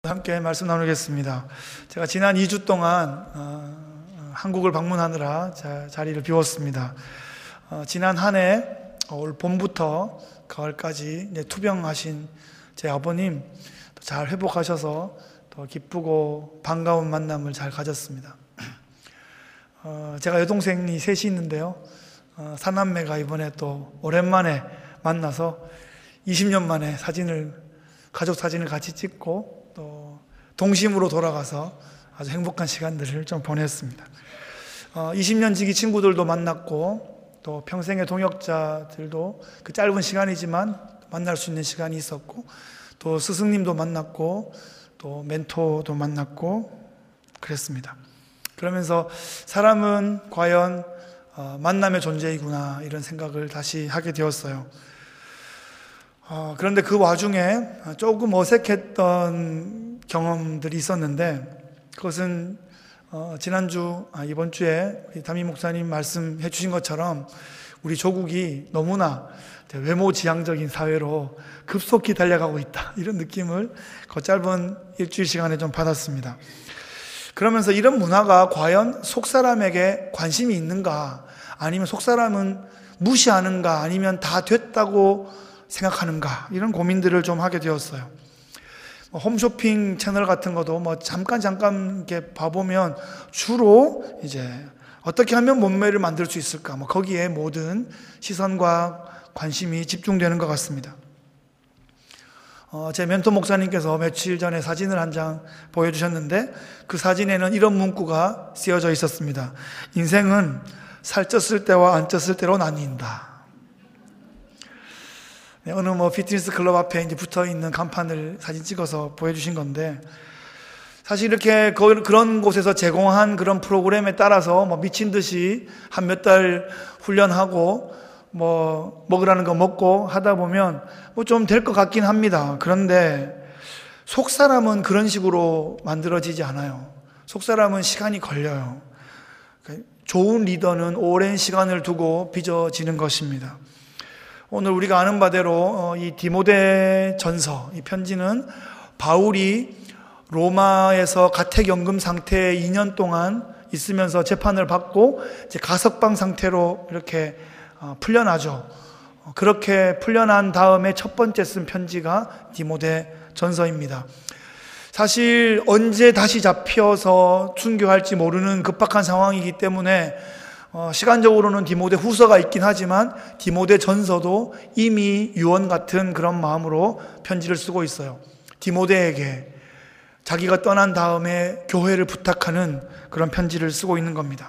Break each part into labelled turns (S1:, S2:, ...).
S1: 함께 말씀 나누겠습니다. 제가 지난 2주 동안 한국을 방문하느라 자리를 비웠습니다. 지난 한 해 올 봄부터 가을까지 투병하신 제 아버님 잘 회복하셔서 더 기쁘고 반가운 만남을 잘 가졌습니다. 제가 여동생이 셋이 있는데요, 사남매가 이번에 또 오랜만에 만나서 20년 만에 가족 사진을 같이 찍고 또 동심으로 돌아가서 아주 행복한 시간들을 좀 보냈습니다. 20년 지기 친구들도 만났고 또 평생의 동역자들도 그 짧은 시간이지만 만날 수 있는 시간이 있었고, 또 스승님도 만났고 또 멘토도 만났고 그랬습니다. 그러면서 사람은 과연 만남의 존재이구나, 이런 생각을 다시 하게 되었어요. 그런데 그 와중에 조금 어색했던 경험들이 있었는데, 그것은 이번 주에 우리 담임 목사님 말씀해 주신 것처럼 우리 조국이 너무나 외모지향적인 사회로 급속히 달려가고 있다, 이런 느낌을 그 짧은 일주일 시간에 좀 받았습니다. 그러면서 이런 문화가 과연 속사람에게 관심이 있는가, 아니면 속사람은 무시하는가, 아니면 다 됐다고 생각하는가, 이런 고민들을 좀 하게 되었어요. 홈쇼핑 채널 같은 것도 잠깐 이렇게 봐보면 주로 이제 어떻게 하면 몸매를 만들 수 있을까, 거기에 모든 시선과 관심이 집중되는 것 같습니다. 제 멘토 목사님께서 며칠 전에 사진을 한 장 보여주셨는데, 그 사진에는 이런 문구가 쓰여져 있었습니다. 인생은 살쪘을 때와 안 쪘을 때로 나뉜다. 어느 피트니스 클럽 앞에 이제 붙어 있는 간판을 사진 찍어서 보여주신 건데, 사실 이렇게 그런 곳에서 제공한 그런 프로그램에 따라서 미친 듯이 한 몇 달 훈련하고 먹으라는 거 먹고 하다 보면 좀 될 것 같긴 합니다. 그런데 속 사람은 그런 식으로 만들어지지 않아요. 속 사람은 시간이 걸려요. 좋은 리더는 오랜 시간을 두고 빚어지는 것입니다. 오늘 우리가 아는 바대로 이 디모데 전서, 이 편지는 바울이 로마에서 가택연금 상태에 2년 동안 있으면서 재판을 받고 이제 가석방 상태로 이렇게 풀려나죠. 그렇게 풀려난 다음에 첫 번째 쓴 편지가 디모데 전서입니다. 사실 언제 다시 잡혀서 순교할지 모르는 급박한 상황이기 때문에 시간적으로는 디모데 후서가 있긴 하지만 디모데 전서도 이미 유언 같은 그런 마음으로 편지를 쓰고 있어요. 디모데에게 자기가 떠난 다음에 교회를 부탁하는 그런 편지를 쓰고 있는 겁니다.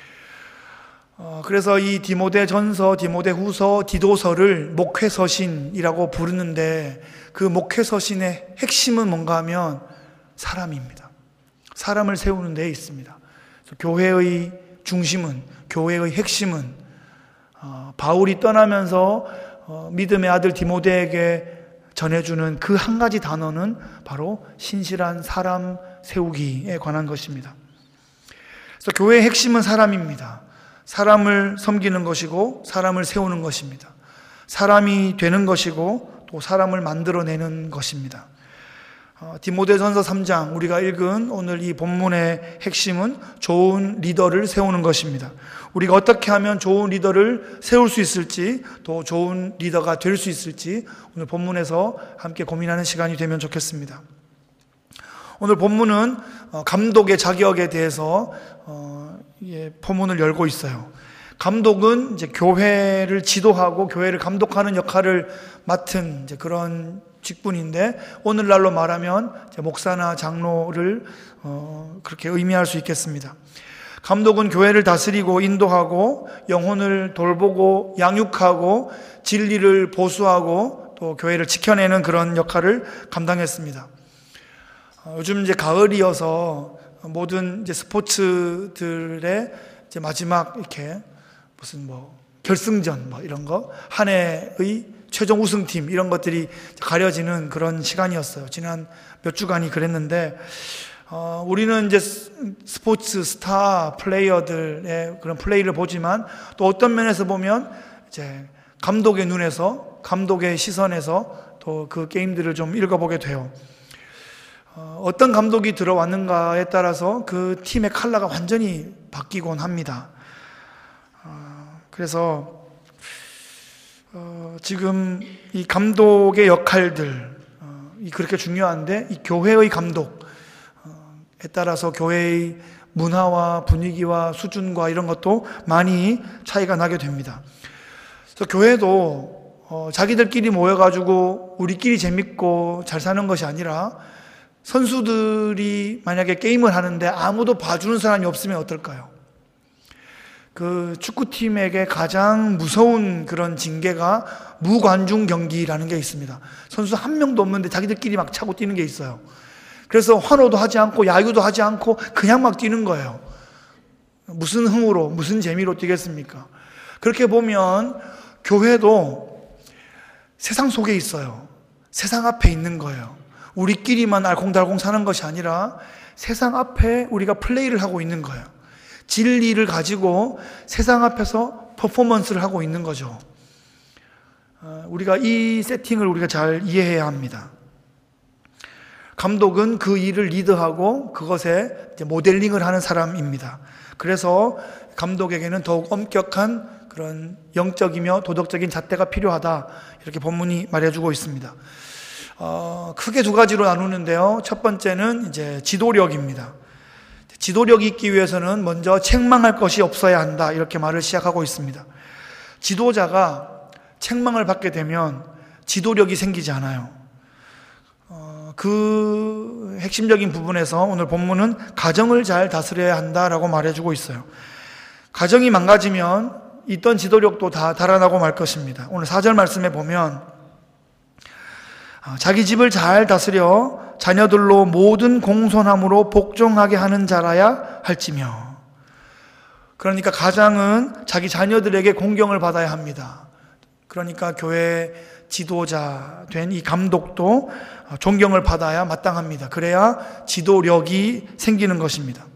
S1: 그래서 이 디모데 전서, 디모데 후서, 디도서를 목회서신이라고 부르는데, 그 목회서신의 핵심은 뭔가 하면 사람입니다. 사람을 세우는 데에 있습니다. 교회의 중심은, 교회의 핵심은 바울이 떠나면서 믿음의 아들 디모데에게 전해주는 그 한 가지 단어는 바로 신실한 사람 세우기에 관한 것입니다. 그래서 교회의 핵심은 사람입니다. 사람을 섬기는 것이고 사람을 세우는 것입니다. 사람이 되는 것이고 또 사람을 만들어내는 것입니다. 디모데전서 3장 우리가 읽은 오늘 이 본문의 핵심은 좋은 리더를 세우는 것입니다. 우리가 어떻게 하면 좋은 리더를 세울 수 있을지, 또 좋은 리더가 될 수 있을지 오늘 본문에서 함께 고민하는 시간이 되면 좋겠습니다. 오늘 본문은 감독의 자격에 대해서 포문을 열고 있어요. 감독은 이제 교회를 지도하고 교회를 감독하는 역할을 맡은 이제 그런 직분인데, 오늘날로 말하면 목사나 장로를 그렇게 의미할 수 있겠습니다. 감독은 교회를 다스리고 인도하고 영혼을 돌보고 양육하고 진리를 보수하고 또 교회를 지켜내는 그런 역할을 감당했습니다. 요즘 이제 가을이어서 모든 이제 스포츠들의 이제 마지막 이렇게 무슨 결승전 이런 거, 한 해의 최종 우승팀 이런 것들이 가려지는 그런 시간이었어요. 지난 몇 주간이 그랬는데, 우리는 이제 스포츠 스타 플레이어들의 그런 플레이를 보지만, 또 어떤 면에서 보면 이제 감독의 눈에서, 감독의 시선에서 또 그 게임들을 좀 읽어보게 돼요. 어떤 감독이 들어왔는가에 따라서 그 팀의 컬러가 완전히 바뀌곤 합니다. 그래서 지금 이 감독의 역할들 그렇게 중요한데, 이 교회의 감독에 따라서 교회의 문화와 분위기와 수준과 이런 것도 많이 차이가 나게 됩니다. 그래서 교회도 자기들끼리 모여가지고 우리끼리 재밌고 잘 사는 것이 아니라, 선수들이 만약에 게임을 하는데 아무도 봐주는 사람이 없으면 어떨까요? 그 축구팀에게 가장 무서운 그런 징계가 무관중 경기라는 게 있습니다. 선수 한 명도 없는데 자기들끼리 막 차고 뛰는 게 있어요. 그래서 환호도 하지 않고 야유도 하지 않고 그냥 막 뛰는 거예요. 무슨 흥으로, 무슨 재미로 뛰겠습니까? 그렇게 보면 교회도 세상 속에 있어요. 세상 앞에 있는 거예요. 우리끼리만 알콩달콩 사는 것이 아니라 세상 앞에 우리가 플레이를 하고 있는 거예요. 진리를 가지고 세상 앞에서 퍼포먼스를 하고 있는 거죠. 우리가 이 세팅을 우리가 잘 이해해야 합니다. 감독은 그 일을 리드하고 그것에 이제 모델링을 하는 사람입니다. 그래서 감독에게는 더욱 엄격한 그런 영적이며 도덕적인 잣대가 필요하다, 이렇게 본문이 말해주고 있습니다. 크게 두 가지로 나누는데요. 첫 번째는 이제 지도력입니다. 지도력이 있기 위해서는 먼저 책망할 것이 없어야 한다, 이렇게 말을 시작하고 있습니다. 지도자가 책망을 받게 되면 지도력이 생기지 않아요. 그 핵심적인 부분에서 오늘 본문은 가정을 잘 다스려야 한다라고 말해주고 있어요. 가정이 망가지면 있던 지도력도 다 달아나고 말 것입니다. 오늘 4절 말씀에 보면 자기 집을 잘 다스려 자녀들로 모든 공손함으로 복종하게 하는 자라야 할지며. 그러니까 가장은 자기 자녀들에게 공경을 받아야 합니다. 그러니까 교회 지도자 된 이 감독도 존경을 받아야 마땅합니다. 그래야 지도력이 생기는 것입니다.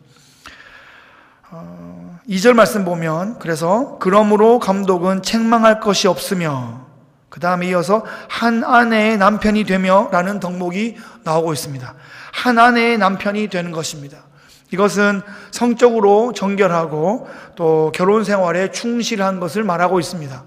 S1: 2절 말씀 보면, 그래서 그러므로 감독은 책망할 것이 없으며, 그 다음에 이어서 한 아내의 남편이 되며 라는 덕목이 나오고 있습니다. 한 아내의 남편이 되는 것입니다. 이것은 성적으로 정결하고 또 결혼 생활에 충실한 것을 말하고 있습니다.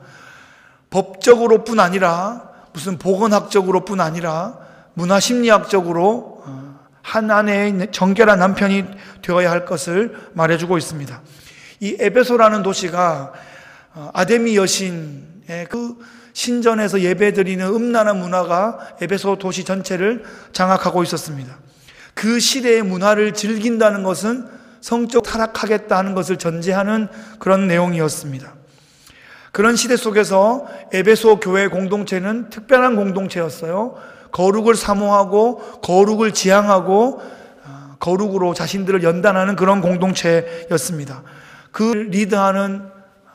S1: 법적으로 뿐 아니라, 무슨 보건학적으로 뿐 아니라 문화심리학적으로 한 아내의 정결한 남편이 되어야 할 것을 말해주고 있습니다. 이 에베소라는 도시가 아데미 여신의 그 신전에서 예배드리는 음란한 문화가 에베소 도시 전체를 장악하고 있었습니다. 그 시대의 문화를 즐긴다는 것은 성적 타락하겠다는 것을 전제하는 그런 내용이었습니다. 그런 시대 속에서 에베소 교회 공동체는 특별한 공동체였어요. 거룩을 사모하고 거룩을 지향하고 거룩으로 자신들을 연단하는 그런 공동체였습니다. 그 리드하는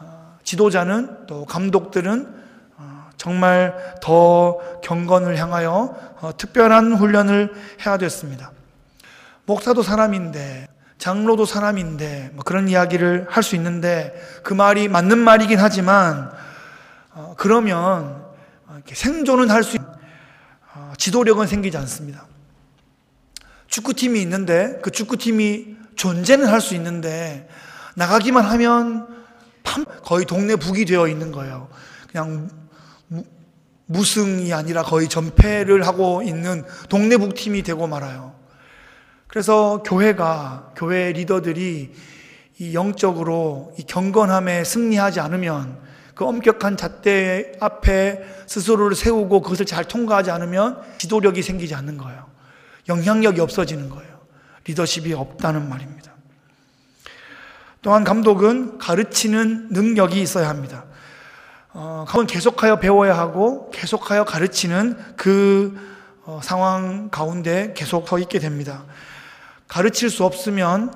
S1: 지도자는, 또 감독들은 정말 더 경건을 향하여 특별한 훈련을 해야 됐습니다. 목사도 사람인데, 장로도 사람인데, 그런 이야기를 할 수 있는데, 그 말이 맞는 말이긴 하지만, 그러면 생존은 할 수 있는 지도력은 생기지 않습니다. 축구팀이 있는데, 그 축구팀이 존재는 할 수 있는데, 나가기만 하면 거의 동네 북이 되어 있는 거예요. 그냥 무승이 아니라 거의 전패를 하고 있는 동네 북팀이 되고 말아요. 그래서 교회 리더들이 이 영적으로 이 경건함에 승리하지 않으면, 그 엄격한 잣대 앞에 스스로를 세우고 그것을 잘 통과하지 않으면 지도력이 생기지 않는 거예요. 영향력이 없어지는 거예요. 리더십이 없다는 말입니다. 또한 감독은 가르치는 능력이 있어야 합니다. 감독은 계속하여 배워야 하고 계속하여 가르치는 그 상황 가운데 계속 서 있게 됩니다. 가르칠 수 없으면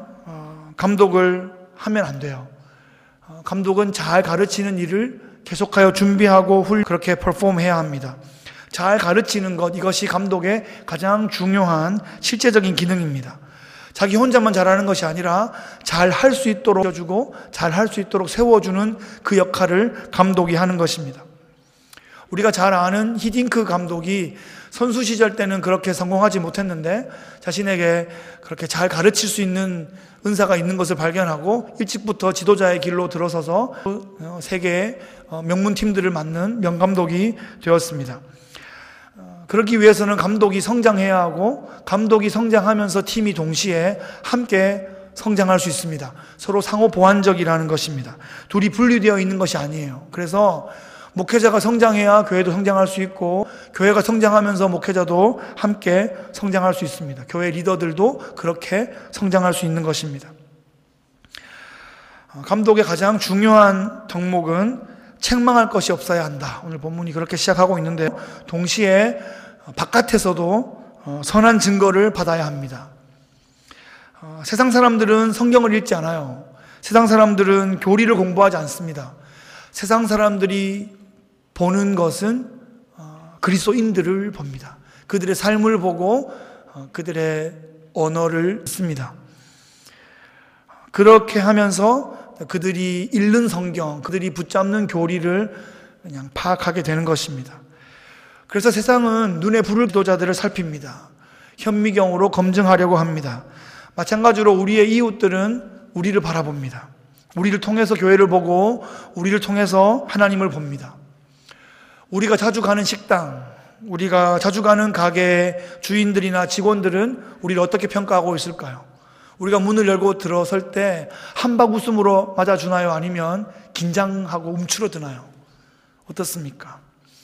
S1: 감독을 하면 안 돼요. 감독은 잘 가르치는 일을 계속하여 준비하고 그렇게 퍼폼해야 합니다. 잘 가르치는 것, 이것이 감독의 가장 중요한 실제적인 기능입니다. 자기 혼자만 잘하는 것이 아니라 잘 할 수 있도록 해주고 잘 할 수 있도록 세워주는 그 역할을 감독이 하는 것입니다. 우리가 잘 아는 히딩크 감독이 선수 시절 때는 그렇게 성공하지 못했는데 자신에게 그렇게 잘 가르칠 수 있는 은사가 있는 것을 발견하고 일찍부터 지도자의 길로 들어서서 세계의 명문 팀들을 맡는 명감독이 되었습니다. 그러기 위해서는 감독이 성장해야 하고 감독이 성장하면서 팀이 동시에 함께 성장할 수 있습니다. 서로 상호 보완적이라는 것입니다. 둘이 분리되어 있는 것이 아니에요. 그래서 목회자가 성장해야 교회도 성장할 수 있고 교회가 성장하면서 목회자도 함께 성장할 수 있습니다. 교회 리더들도 그렇게 성장할 수 있는 것입니다. 감독의 가장 중요한 덕목은 책망할 것이 없어야 한다. 오늘 본문이 그렇게 시작하고 있는데요. 동시에 바깥에서도 선한 증거를 받아야 합니다. 세상 사람들은 성경을 읽지 않아요. 세상 사람들은 교리를 공부하지 않습니다. 세상 사람들이 보는 것은 그리스도인들을 봅니다. 그들의 삶을 보고 그들의 언어를 듣습니다. 그렇게 하면서 그들이 읽는 성경, 그들이 붙잡는 교리를 그냥 파악하게 되는 것입니다. 그래서 세상은 눈에 불을 기도자들을 살핍니다. 현미경으로 검증하려고 합니다. 마찬가지로 우리의 이웃들은 우리를 바라봅니다. 우리를 통해서 교회를 보고 우리를 통해서 하나님을 봅니다. 우리가 자주 가는 식당, 우리가 자주 가는 가게 주인들이나 직원들은 우리를 어떻게 평가하고 있을까요? 우리가 문을 열고 들어설 때 한박 웃음으로 맞아주나요? 아니면 긴장하고 움츠러드나요? 어떻습니까?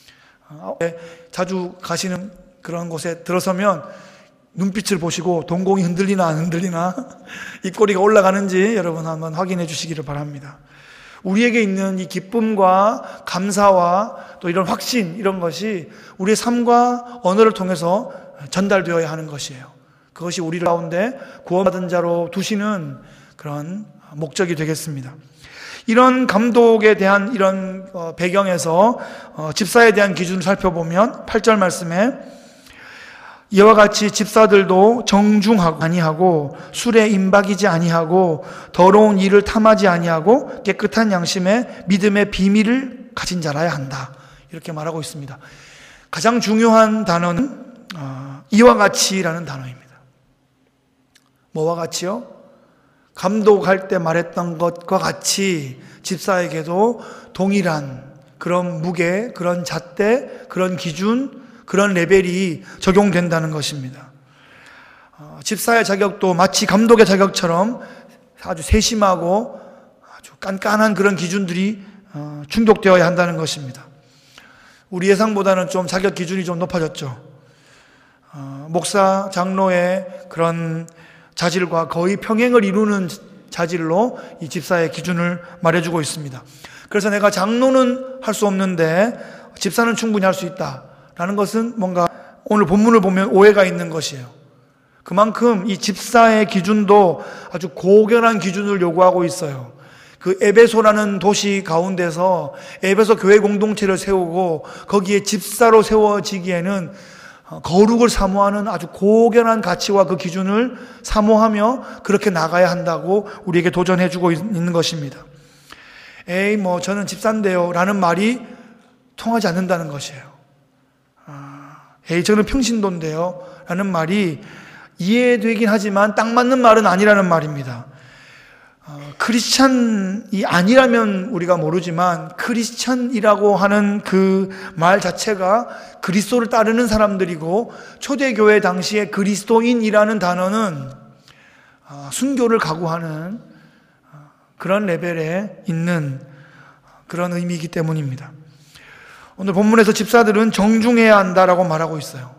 S1: 자주 가시는 그런 곳에 들어서면 눈빛을 보시고 동공이 흔들리나 안 흔들리나 입꼬리가 올라가는지 여러분 한번 확인해 주시기를 바랍니다. 우리에게 있는 이 기쁨과 감사와 또 이런 확신, 이런 것이 우리의 삶과 언어를 통해서 전달되어야 하는 것이에요. 그것이 우리 가운데 구원받은 자로 두시는 그런 목적이 되겠습니다. 이런 감독에 대한 이런 배경에서 집사에 대한 기준을 살펴보면 8절 말씀에 이와 같이 집사들도 정중하고 아니하고 술에 임박이지 아니하고 더러운 일을 탐하지 아니하고 깨끗한 양심에 믿음의 비밀을 가진 자라야 한다. 이렇게 말하고 있습니다. 가장 중요한 단어는 이와 같이라는 단어입니다. 뭐와 같이요? 감독할 때 말했던 것과 같이 집사에게도 동일한 그런 무게, 그런 잣대, 그런 기준, 그런 레벨이 적용된다는 것입니다. 집사의 자격도 마치 감독의 자격처럼 아주 세심하고 아주 깐깐한 그런 기준들이 충족되어야 한다는 것입니다. 우리 예상보다는 좀 자격 기준이 좀 높아졌죠. 목사, 장로의 그런 자질과 거의 평행을 이루는 자질로 이 집사의 기준을 말해주고 있습니다. 그래서 내가 장로는 할 수 없는데 집사는 충분히 할 수 있다 라는 것은 뭔가 오늘 본문을 보면 오해가 있는 것이에요. 그만큼 이 집사의 기준도 아주 고결한 기준을 요구하고 있어요. 그 에베소라는 도시 가운데서 에베소 교회 공동체를 세우고 거기에 집사로 세워지기에는 거룩을 사모하는 아주 고결한 가치와 그 기준을 사모하며 그렇게 나가야 한다고 우리에게 도전해주고 있는 것입니다. 에이 뭐 저는 집사인데요 라는 말이 통하지 않는다는 것이에요. 에이 저는 평신도인데요 라는 말이 이해되긴 하지만 딱 맞는 말은 아니라는 말입니다. 크리스찬이 아니라면 우리가 모르지만 크리스찬이라고 하는 그 말 자체가 그리스도를 따르는 사람들이고 초대교회 당시에 그리스도인이라는 단어는 순교를 각오하는 그런 레벨에 있는 그런 의미이기 때문입니다. 오늘 본문에서 집사들은 정중해야 한다라고 말하고 있어요.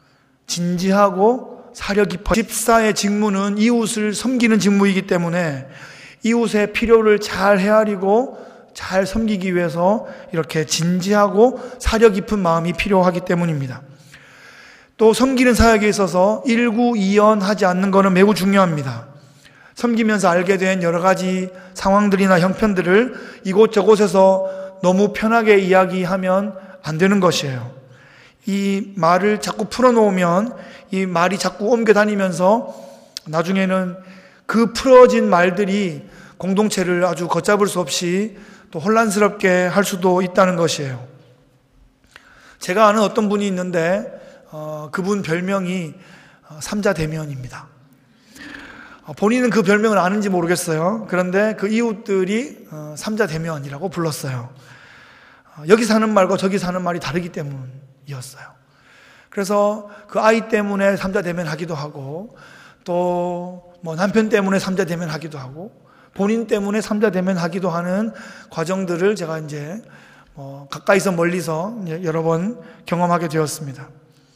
S1: 진지하고 사려 깊어. 집사의 직무는 이웃을 섬기는 직무이기 때문에 이웃의 필요를 잘 헤아리고 잘 섬기기 위해서 이렇게 진지하고 사려 깊은 마음이 필요하기 때문입니다. 또 섬기는 사역에 있어서 일구이연하지 않는 것은 매우 중요합니다. 섬기면서 알게 된 여러 가지 상황들이나 형편들을 이곳저곳에서 너무 편하게 이야기하면 안 되는 것이에요. 이 말을 자꾸 풀어놓으면 이 말이 자꾸 옮겨다니면서 나중에는 그 풀어진 말들이 공동체를 아주 걷잡을 수 없이 또 혼란스럽게 할 수도 있다는 것이에요. 제가 아는 어떤 분이 있는데 그분 별명이 삼자대면입니다. 본인은 그 별명을 아는지 모르겠어요. 그런데 그 이웃들이 삼자대면이라고 불렀어요. 여기 사는 말과 저기 사는 말이 다르기 때문이었어요. 그래서 그 아이 때문에 삼자대면 하기도 하고, 또 뭐 남편 때문에 삼자대면 하기도 하고, 본인 때문에 삼자대면 하기도 하는 과정들을 제가 이제 가까이서 멀리서 여러 번 경험하게 되었습니다.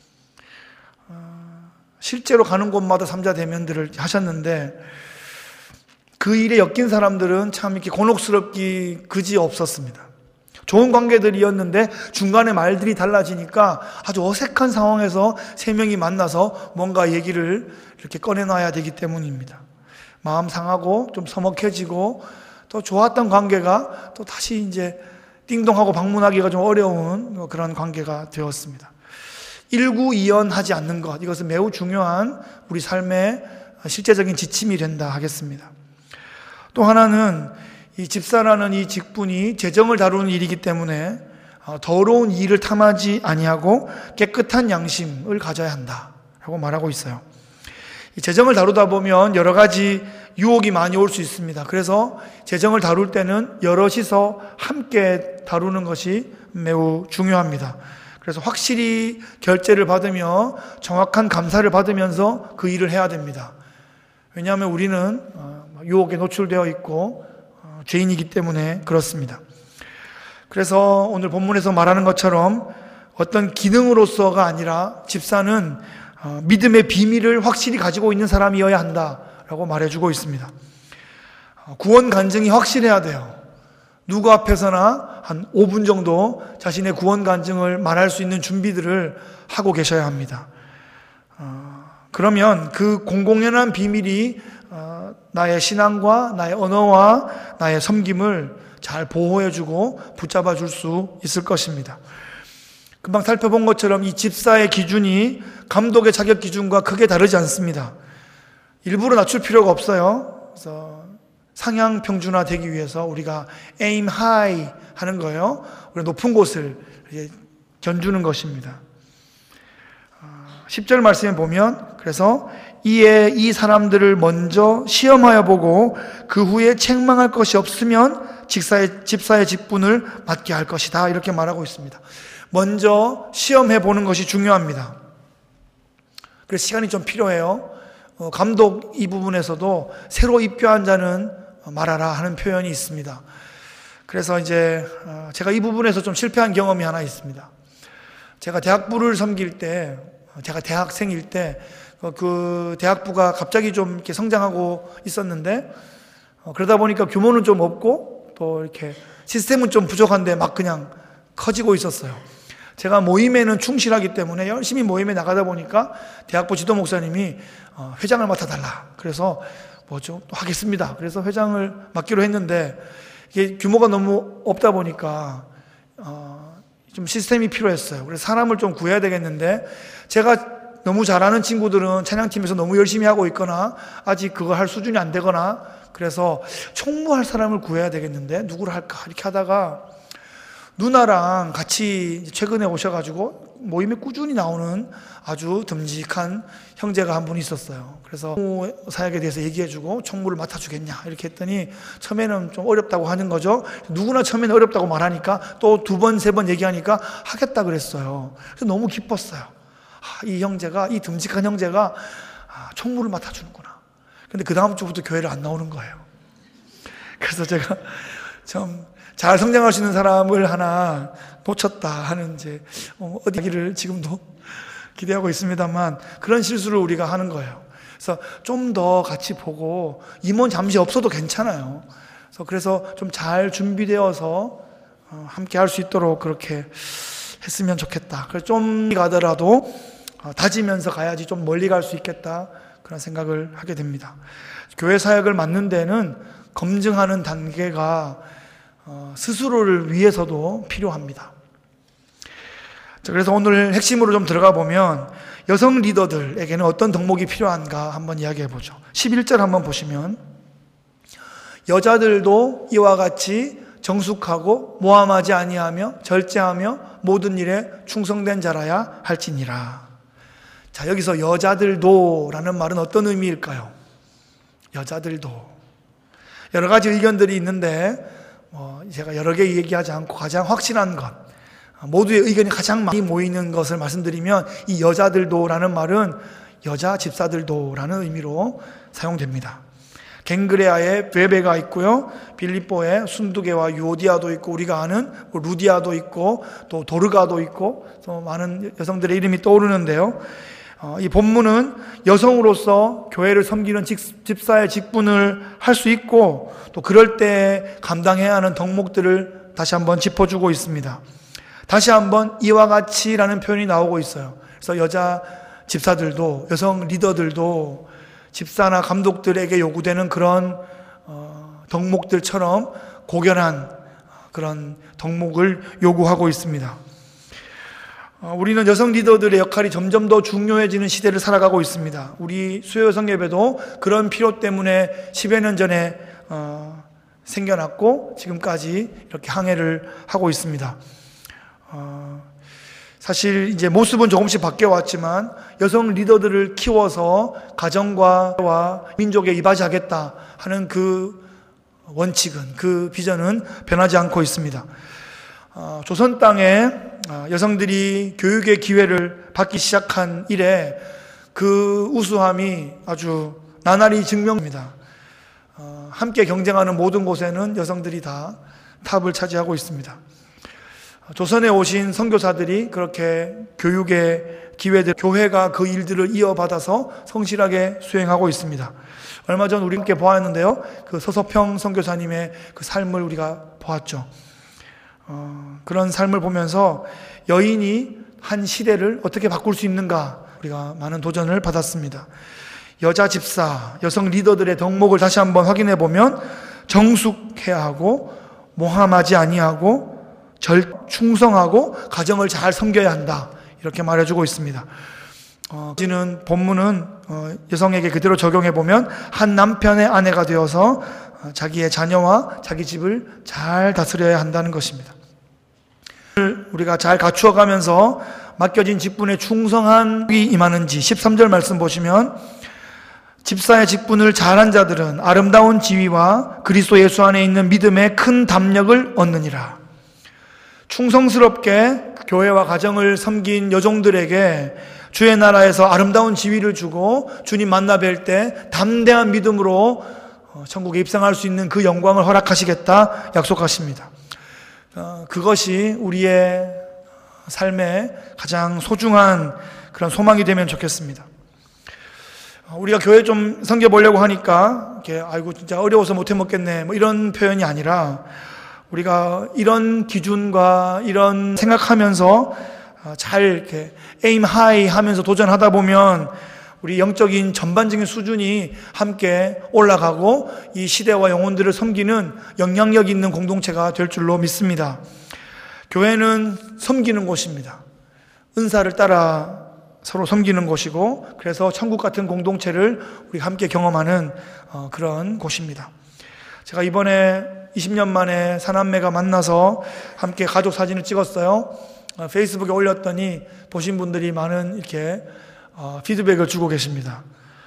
S1: 실제로 가는 곳마다 삼자대면들을 하셨는데, 그 일에 엮인 사람들은 참 이렇게 곤혹스럽기 그지 없었습니다. 좋은 관계들이었는데 중간에 말들이 달라지니까 아주 어색한 상황에서 세 명이 만나서 뭔가 얘기를 이렇게 꺼내놔야 되기 때문입니다. 마음 상하고 좀 서먹해지고, 또 좋았던 관계가 또 다시 이제 띵동하고 방문하기가 좀 어려운 그런 관계가 되었습니다. 일구이연하지 않는 것, 이것은 매우 중요한 우리 삶의 실제적인 지침이 된다 하겠습니다. 또 하나는 이 집사라는 이 직분이 재정을 다루는 일이기 때문에 더러운 일을 탐하지 아니하고 깨끗한 양심을 가져야 한다라고 말하고 있어요. 이 재정을 다루다 보면 여러 가지 유혹이 많이 올 수 있습니다. 그래서 재정을 다룰 때는 여럿이서 함께 다루는 것이 매우 중요합니다. 그래서 확실히 결제를 받으며 정확한 감사를 받으면서 그 일을 해야 됩니다. 왜냐하면 우리는 유혹에 노출되어 있고 죄인이기 때문에 그렇습니다. 그래서 오늘 본문에서 말하는 것처럼 어떤 기능으로서가 아니라 집사는 믿음의 비밀을 확실히 가지고 있는 사람이어야 한다라고 말해주고 있습니다. 구원 간증이 확실해야 돼요. 누구 앞에서나 한 5분 정도 자신의 구원 간증을 말할 수 있는 준비들을 하고 계셔야 합니다. 그러면 그 공공연한 비밀이 나의 신앙과 나의 언어와 나의 섬김을 잘 보호해주고 붙잡아줄 수 있을 것입니다. 금방 살펴본 것처럼 이 집사의 기준이 감독의 자격 기준과 크게 다르지 않습니다. 일부러 낮출 필요가 없어요. 그래서 상향 평준화되기 위해서 우리가 aim high 하는 거예요. 우리가 높은 곳을 견주는 것입니다. 10절 말씀에 보면, 그래서 이에 이 사람들을 먼저 시험하여 보고 그 후에 책망할 것이 없으면 집사의 직분을 맡게 할 것이다, 이렇게 말하고 있습니다. 먼저 시험해 보는 것이 중요합니다. 그래서 시간이 좀 필요해요. 감독 이 부분에서도 새로 입교한 자는 말하라 하는 표현이 있습니다. 그래서 이제 제가 이 부분에서 좀 실패한 경험이 하나 있습니다. 제가 대학부를 섬길 때, 제가 대학생일 때 그 대학부가 갑자기 좀 이렇게 성장하고 있었는데, 그러다 보니까 규모는 좀 없고 또 이렇게 시스템은 좀 부족한데 막 그냥 커지고 있었어요. 제가 모임에는 충실하기 때문에 열심히 모임에 나가다 보니까 대학부 지도 목사님이 회장을 맡아달라. 그래서 좀 하겠습니다. 그래서 회장을 맡기로 했는데, 이게 규모가 너무 없다 보니까 좀 시스템이 필요했어요. 그래서 사람을 좀 구해야 되겠는데, 제가 너무 잘하는 친구들은 찬양팀에서 너무 열심히 하고 있거나 아직 그거 할 수준이 안 되거나, 그래서 총무할 사람을 구해야 되겠는데 누구를 할까 이렇게 하다가 누나랑 같이 최근에 오셔가지고 모임에 꾸준히 나오는 아주 듬직한 형제가 한 분 있었어요. 그래서 사역에 대해서 얘기해주고 총무를 맡아주겠냐 이렇게 했더니 처음에는 좀 어렵다고 하는 거죠. 누구나 처음에는 어렵다고 말하니까 또 2번, 3번 얘기하니까 하겠다 그랬어요. 그래서 너무 기뻤어요. 이 형제가, 이 듬직한 형제가 총무를 맡아주는구나. 근데 그 다음 주부터 교회를 안 나오는 거예요. 그래서 제가 좀 잘 성장할 수 있는 사람을 하나 놓쳤다 하는 이제 어디기를 지금도 기대하고 있습니다만, 그런 실수를 우리가 하는 거예요. 그래서 좀 더 같이 보고 임원 잠시 없어도 괜찮아요. 그래서 좀 잘 준비되어서 함께 할 수 있도록 그렇게 했으면 좋겠다. 그래서 좀 가더라도 다지면서 가야지 좀 멀리 갈 수 있겠다, 그런 생각을 하게 됩니다. 교회 사역을 맡는 데는 검증하는 단계가 스스로를 위해서도 필요합니다. 그래서 오늘 핵심으로 좀 들어가 보면 여성 리더들에게는 어떤 덕목이 필요한가 한번 이야기해 보죠. 11절 한번 보시면, 여자들도 이와 같이 정숙하고 모함하지 아니하며 절제하며 모든 일에 충성된 자라야 할지니라. 자, 여기서 여자들도 라는 말은 어떤 의미일까요? 여자들도. 여러 가지 의견들이 있는데 제가 여러 개 얘기하지 않고 가장 확실한 것, 모두의 의견이 가장 많이 모이는 것을 말씀드리면 이 여자들도 라는 말은 여자 집사들도 라는 의미로 사용됩니다. 갱그레아에 베베가 있고요, 빌립보에 순두개와 유오디아도 있고, 우리가 아는 루디아도 있고, 또 도르가도 있고, 또 많은 여성들의 이름이 떠오르는데요. 이 본문은 여성으로서 교회를 섬기는 집사의 직분을 할 수 있고, 또 그럴 때 감당해야 하는 덕목들을 다시 한번 짚어주고 있습니다. 다시 한번 이와 같이라는 표현이 나오고 있어요. 그래서 여자 집사들도, 여성 리더들도 집사나 감독들에게 요구되는 그런 덕목들처럼 고견한 그런 덕목을 요구하고 있습니다. 우리는 여성 리더들의 역할이 점점 더 중요해지는 시대를 살아가고 있습니다. 우리 수요여성 예배도 그런 필요 때문에 10여 년 전에 생겨났고 지금까지 이렇게 항해를 하고 있습니다. 사실 이제 모습은 조금씩 바뀌어왔지만 여성 리더들을 키워서 가정과 민족에 이바지하겠다 하는 그 원칙은, 그 비전은 변하지 않고 있습니다. 조선 땅에 여성들이 교육의 기회를 받기 시작한 이래 그 우수함이 아주 나날이 증명됩니다. 함께 경쟁하는 모든 곳에는 여성들이 다 탑을 차지하고 있습니다. 조선에 오신 선교사들이 그렇게 교육의 기회들, 교회가 그 일들을 이어받아서 성실하게 수행하고 있습니다. 얼마 전 우리 함께 보았는데요, 그 서서평 선교사님의 그 삶을 우리가 보았죠. 그런 삶을 보면서 여인이 한 시대를 어떻게 바꿀 수 있는가, 우리가 많은 도전을 받았습니다. 여자 집사, 여성 리더들의 덕목을 다시 한번 확인해 보면 정숙해야 하고, 모함하지 아니하고, 충성하고, 가정을 잘 섬겨야 한다, 이렇게 말해주고 있습니다. 본문은 여성에게 그대로 적용해 보면 한 남편의 아내가 되어서 자기의 자녀와 자기 집을 잘 다스려야 한다는 것입니다. 우리가 잘 갖추어가면서 맡겨진 직분에 충성한 이 임하는지 13절 말씀 보시면, 집사의 직분을 잘한 자들은 아름다운 지위와 그리스도 예수 안에 있는 믿음의 큰 담력을 얻느니라. 충성스럽게 교회와 가정을 섬긴 여종들에게 주의 나라에서 아름다운 지위를 주고 주님 만나 뵐 때 담대한 믿음으로 천국에 입성할 수 있는 그 영광을 허락하시겠다 약속하십니다. 그것이 우리의 삶에 가장 소중한 그런 소망이 되면 좋겠습니다. 우리가 교회 좀 섬겨보려고 하니까 이렇게 아이고 진짜 어려워서 못해 먹겠네 뭐 이런 표현이 아니라, 우리가 이런 기준과 이런 생각하면서 잘 이렇게 에임 하이 하면서 도전하다 보면 우리 영적인 전반적인 수준이 함께 올라가고 이 시대와 영혼들을 섬기는 영향력 있는 공동체가 될 줄로 믿습니다. 교회는 섬기는 곳입니다. 은사를 따라 서로 섬기는 곳이고, 그래서 천국 같은 공동체를 우리 함께 경험하는 그런 곳입니다. 제가 이번에 20년 만에 사남매가 만나서 함께 가족 사진을 찍었어요. 페이스북에 올렸더니 보신 분들이 많은 이렇게 피드백을 주고 계십니다.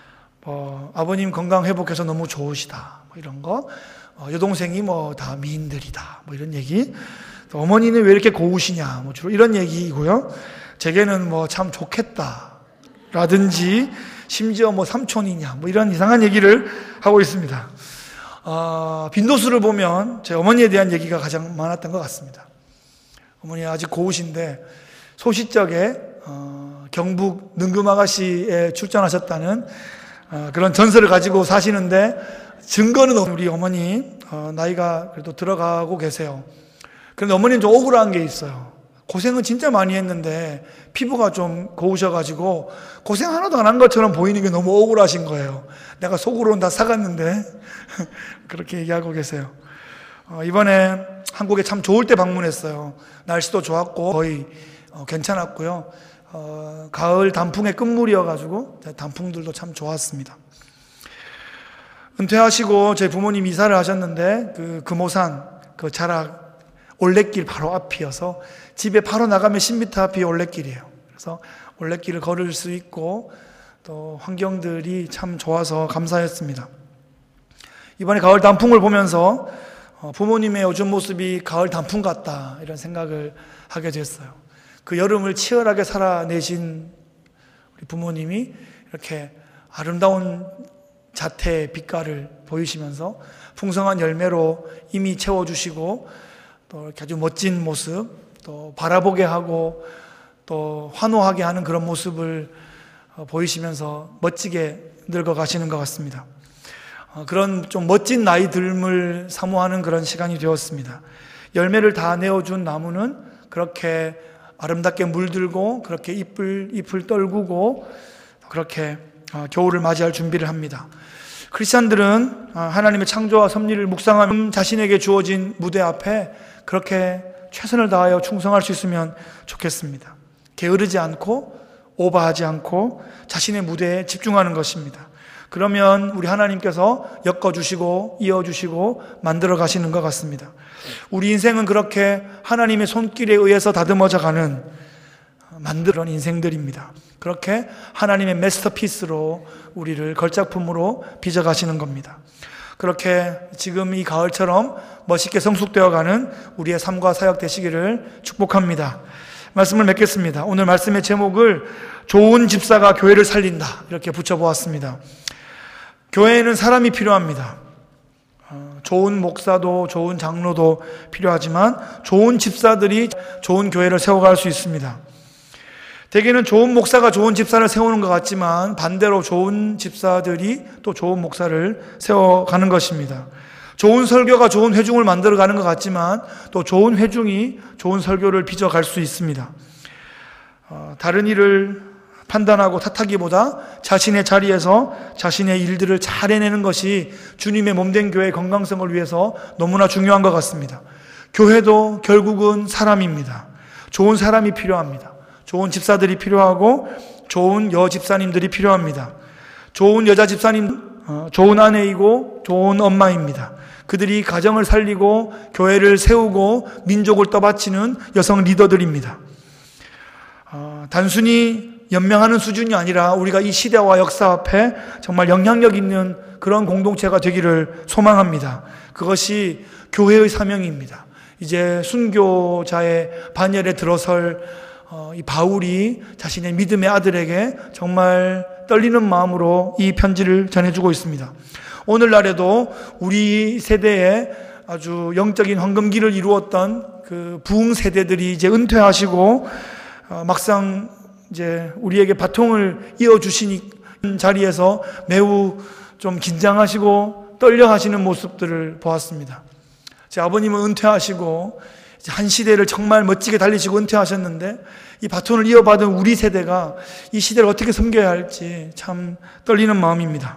S1: 아버님 건강 회복해서 너무 좋으시다, 뭐 이런 거. 여동생이 뭐 다 미인들이다, 뭐 이런 얘기. 또 어머니는 왜 이렇게 고우시냐, 뭐 주로 이런 얘기이고요. 제게는 뭐 참 좋겠다 라든지, 심지어 뭐 삼촌이냐, 뭐 이런 이상한 얘기를 하고 있습니다. 빈도수를 보면 제 어머니에 대한 얘기가 가장 많았던 것 같습니다. 어머니 아직 고우신데 소시적에 경북 능금아가씨에 출전하셨다는 그런 전설을 가지고 사시는데, 증거는 없는 우리 어머니 나이가 그래도 들어가고 계세요. 그런데 어머니는 좀 억울한 게 있어요. 고생은 진짜 많이 했는데 피부가 좀 고우셔가지고 고생 하나도 안 한 것처럼 보이는 게 너무 억울하신 거예요. 내가 속으로는 다 사갔는데 그렇게 얘기하고 계세요. 이번에 한국에 참 좋을 때 방문했어요. 날씨도 좋았고 거의 괜찮았고요. 가을 단풍의 끝물이어가지고 단풍들도 참 좋았습니다. 은퇴하시고 제 부모님 이사를 하셨는데 그 금오산 그 자락 올레길 바로 앞이어서 집에 바로 나가면 10m 앞이 올레길이에요. 그래서 올레길을 걸을 수 있고 또 환경들이 참 좋아서 감사했습니다. 이번에 가을 단풍을 보면서 부모님의 요즘 모습이 가을 단풍 같다 이런 생각을 하게 됐어요. 그 여름을 치열하게 살아내신 우리 부모님이 이렇게 아름다운 자태의 빛깔을 보이시면서 풍성한 열매로 이미 채워주시고 또 이렇게 아주 멋진 모습, 또 바라보게 하고 또 환호하게 하는 그런 모습을 보이시면서 멋지게 늙어가시는 것 같습니다. 그런 좀 멋진 나이 듦을 사모하는 그런 시간이 되었습니다. 열매를 다 내어준 나무는 그렇게 아름답게 물들고 그렇게 잎을 떨구고 그렇게 겨울을 맞이할 준비를 합니다. 크리스찬들은 하나님의 창조와 섭리를 묵상하며 자신에게 주어진 무대 앞에 그렇게 최선을 다하여 충성할 수 있으면 좋겠습니다. 게으르지 않고 오버하지 않고 자신의 무대에 집중하는 것입니다. 그러면 우리 하나님께서 엮어주시고 이어주시고 만들어 가시는 것 같습니다. 우리 인생은 그렇게 하나님의 손길에 의해서 다듬어져 가는 만드는 인생들입니다. 그렇게 하나님의 마스터피스로 우리를 걸작품으로 빚어가시는 겁니다. 그렇게 지금 이 가을처럼 멋있게 성숙되어 가는 우리의 삶과 사역 되시기를 축복합니다. 말씀을 맺겠습니다. 오늘 말씀의 제목을 좋은 집사가 교회를 살린다 이렇게 붙여보았습니다. 교회에는 사람이 필요합니다. 좋은 목사도 좋은 장로도 필요하지만 좋은 집사들이 좋은 교회를 세워갈 수 있습니다. 대개는 좋은 목사가 좋은 집사를 세우는 것 같지만 반대로 좋은 집사들이 또 좋은 목사를 세워가는 것입니다. 좋은 설교가 좋은 회중을 만들어가는 것 같지만 또 좋은 회중이 좋은 설교를 빚어갈 수 있습니다. 다른 일을 판단하고 탓하기보다 자신의 자리에서 자신의 일들을 잘 해내는 것이 주님의 몸된 교회의 건강성을 위해서 너무나 중요한 것 같습니다. 교회도 결국은 사람입니다. 좋은 사람이 필요합니다. 좋은 집사들이 필요하고 좋은 여집사님들이 필요합니다. 좋은 여자 집사님, 좋은 아내이고 좋은 엄마입니다. 그들이 가정을 살리고 교회를 세우고 민족을 떠받치는 여성 리더들입니다. 단순히 연명하는 수준이 아니라 우리가 이 시대와 역사 앞에 정말 영향력 있는 그런 공동체가 되기를 소망합니다. 그것이 교회의 사명입니다. 이제 순교자의 반열에 들어설 이 바울이 자신의 믿음의 아들에게 정말 떨리는 마음으로 이 편지를 전해주고 있습니다. 오늘날에도 우리 세대에 아주 영적인 황금기를 이루었던 그 부흥 세대들이 이제 은퇴하시고 막상 이제 우리에게 바통을 이어주시는 자리에서 매우 좀 긴장하시고 떨려 하시는 모습들을 보았습니다. 제 아버님은 은퇴하시고 한 시대를 정말 멋지게 달리시고 은퇴하셨는데 이 바톤을 이어받은 우리 세대가 이 시대를 어떻게 섬겨야 할지 참 떨리는 마음입니다.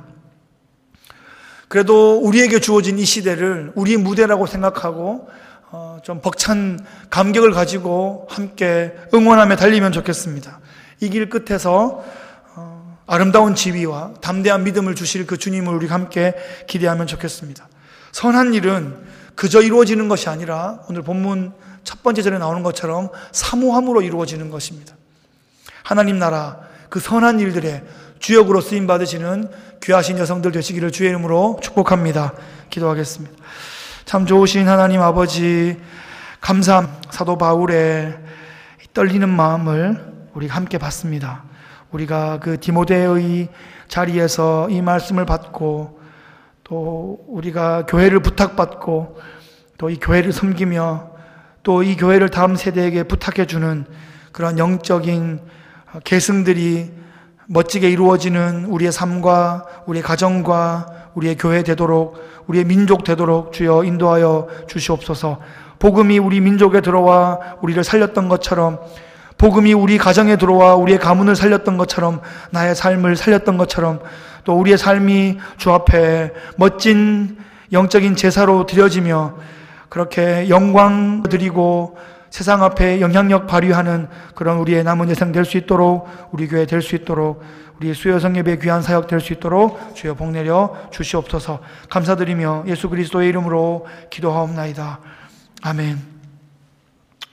S1: 그래도 우리에게 주어진 이 시대를 우리 무대라고 생각하고 좀 벅찬 감격을 가지고 함께 응원하며 달리면 좋겠습니다. 이 길 끝에서 아름다운 지위와 담대한 믿음을 주실 그 주님을 우리 함께 기대하면 좋겠습니다. 선한 일은 그저 이루어지는 것이 아니라 오늘 본문 첫 번째 절에 나오는 것처럼 사모함으로 이루어지는 것입니다. 하나님 나라 그 선한 일들의 주역으로 쓰임 받으시는 귀하신 여성들 되시기를 주의 이름으로 축복합니다. 기도하겠습니다. 참 좋으신 하나님 아버지, 감사합니다. 사도 바울의 떨리는 마음을 우리가 함께 봤습니다. 우리가 그 디모데의 자리에서 이 말씀을 받고 또 우리가 교회를 부탁받고 또 이 교회를 섬기며 또 이 교회를 다음 세대에게 부탁해주는 그런 영적인 계승들이 멋지게 이루어지는 우리의 삶과 우리의 가정과 우리의 교회 되도록 우리의 민족 되도록 주여 인도하여 주시옵소서. 복음이 우리 민족에 들어와 우리를 살렸던 것처럼 복음이 우리 가정에 들어와 우리의 가문을 살렸던 것처럼 나의 삶을 살렸던 것처럼 또 우리의 삶이 주 앞에 멋진 영적인 제사로 드려지며 그렇게 영광 드리고 세상 앞에 영향력 발휘하는 그런 우리의 남은 여생 될 수 있도록 우리 교회 될 수 있도록 우리 수요성 예배 귀한 사역 될 수 있도록 주여 복내려 주시옵소서. 감사드리며 예수 그리스도의 이름으로 기도하옵나이다. 아멘.